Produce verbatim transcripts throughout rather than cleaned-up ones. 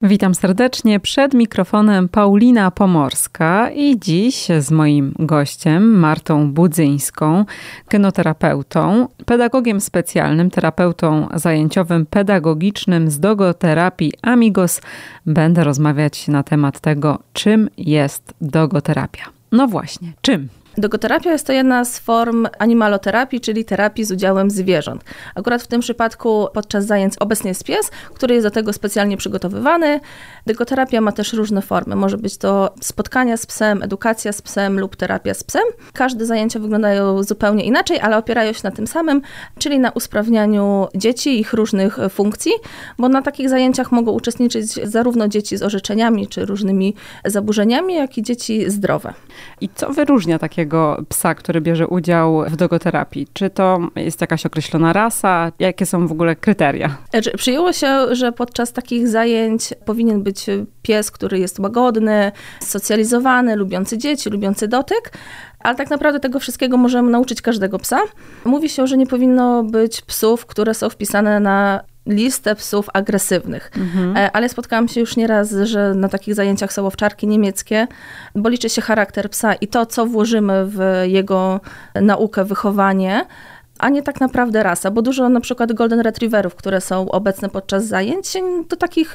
Witam serdecznie, przed mikrofonem Paulina Pomorska i dziś z moim gościem Martą Budzyńską, kynoterapeutą, pedagogiem specjalnym, terapeutą zajęciowym pedagogicznym z dogoterapii Amigos będę rozmawiać na temat tego, czym jest dogoterapia. No właśnie, czym? Dogoterapia jest to jedna z form animaloterapii, czyli terapii z udziałem zwierząt. Akurat w tym przypadku podczas zajęć obecnie jest pies, który jest do tego specjalnie przygotowywany. Dogoterapia ma też różne formy. Może być to spotkania z psem, edukacja z psem lub terapia z psem. Każde zajęcia wyglądają zupełnie inaczej, ale opierają się na tym samym, czyli na usprawnianiu dzieci, ich różnych funkcji, bo na takich zajęciach mogą uczestniczyć zarówno dzieci z orzeczeniami czy różnymi zaburzeniami, jak i dzieci zdrowe. I co wyróżnia takie psa, który bierze udział w dogoterapii? Czy to jest jakaś określona rasa? Jakie są w ogóle kryteria? Przyjęło się, że podczas takich zajęć powinien być pies, który jest łagodny, socjalizowany, lubiący dzieci, lubiący dotyk, ale tak naprawdę tego wszystkiego możemy nauczyć każdego psa. Mówi się, że nie powinno być psów, które są wpisane na listę psów agresywnych. Mhm. Ale spotkałam się już nieraz, że na takich zajęciach są owczarki niemieckie, bo liczy się charakter psa i to, co włożymy w jego naukę, wychowanie, a nie tak naprawdę rasa, bo dużo na przykład golden retrieverów, które są obecne podczas zajęć, się do takich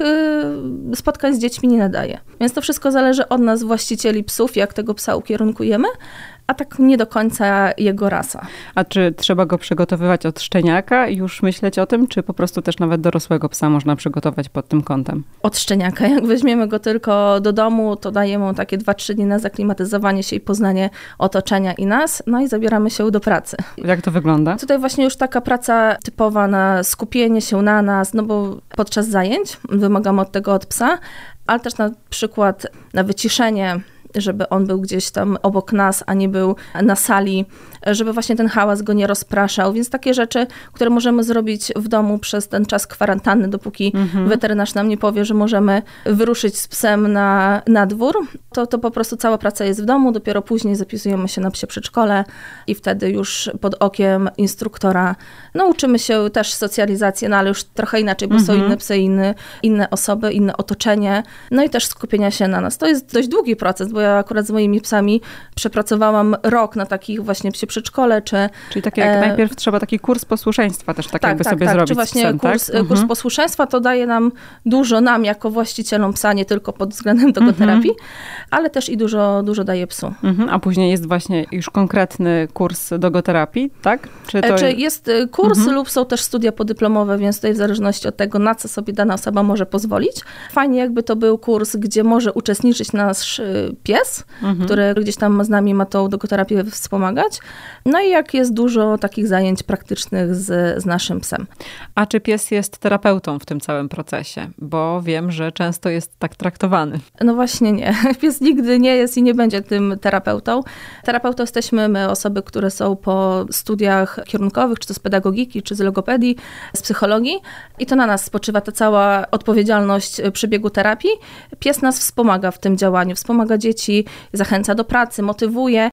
y, spotkań z dziećmi nie nadaje. Więc to wszystko zależy od nas, właścicieli psów, jak tego psa ukierunkujemy, a tak nie do końca jego rasa. A czy trzeba go przygotowywać od szczeniaka i już myśleć o tym, czy po prostu też nawet dorosłego psa można przygotować pod tym kątem? Od szczeniaka. Jak weźmiemy go tylko do domu, to dajemy mu takie dwa trzy dni na zaklimatyzowanie się i poznanie otoczenia i nas, no i zabieramy się do pracy. Jak to wygląda? Tutaj właśnie już taka praca typowa na skupienie się na nas, no bo podczas zajęć wymagamy od tego od psa, ale też na przykład na wyciszenie, żeby on był gdzieś tam obok nas, a nie był na sali, żeby właśnie ten hałas go nie rozpraszał. Więc takie rzeczy, które możemy zrobić w domu przez ten czas kwarantanny, dopóki mhm. weterynarz nam nie powie, że możemy wyruszyć z psem na, na dwór, to, to po prostu cała praca jest w domu. Dopiero później zapisujemy się na psie przedszkole i wtedy już pod okiem instruktora no, uczymy się też socjalizacji, no ale już trochę inaczej, bo mhm. są inne psy, inne, inne osoby, inne otoczenie. No i też skupienia się na nas. To jest dość długi proces, bo ja akurat z moimi psami przepracowałam rok na takich właśnie psie przedszkole, czy... Czyli takie, jak e... najpierw trzeba taki kurs posłuszeństwa też tak, tak jakby tak, sobie tak, zrobić czy właśnie psem, kurs, tak? kurs posłuszeństwa to daje nam dużo, nam jako właścicielom psa, nie tylko pod względem dogoterapii, mhm. ale też i dużo, dużo daje psu. Mhm. A później jest właśnie już konkretny kurs dogoterapii, tak? Czy, to... czy jest kurs mhm. lub są też studia podyplomowe, więc tutaj w zależności od tego, na co sobie dana osoba może pozwolić. Fajnie jakby to był kurs, gdzie może uczestniczyć nasz pies, mhm. który gdzieś tam z nami ma tą dogoterapię wspomagać. No i jak jest dużo takich zajęć praktycznych z, z naszym psem. A czy pies jest terapeutą w tym całym procesie? Bo wiem, że często jest tak traktowany. No właśnie nie. Pies nigdy nie jest i nie będzie tym terapeutą. Terapeutą jesteśmy my, osoby, które są po studiach kierunkowych, czy to z pedagogiki, czy z logopedii, z psychologii. I to na nas spoczywa ta cała odpowiedzialność przebiegu terapii. Pies nas wspomaga w tym działaniu, wspomaga dzieci, zachęca do pracy, motywuje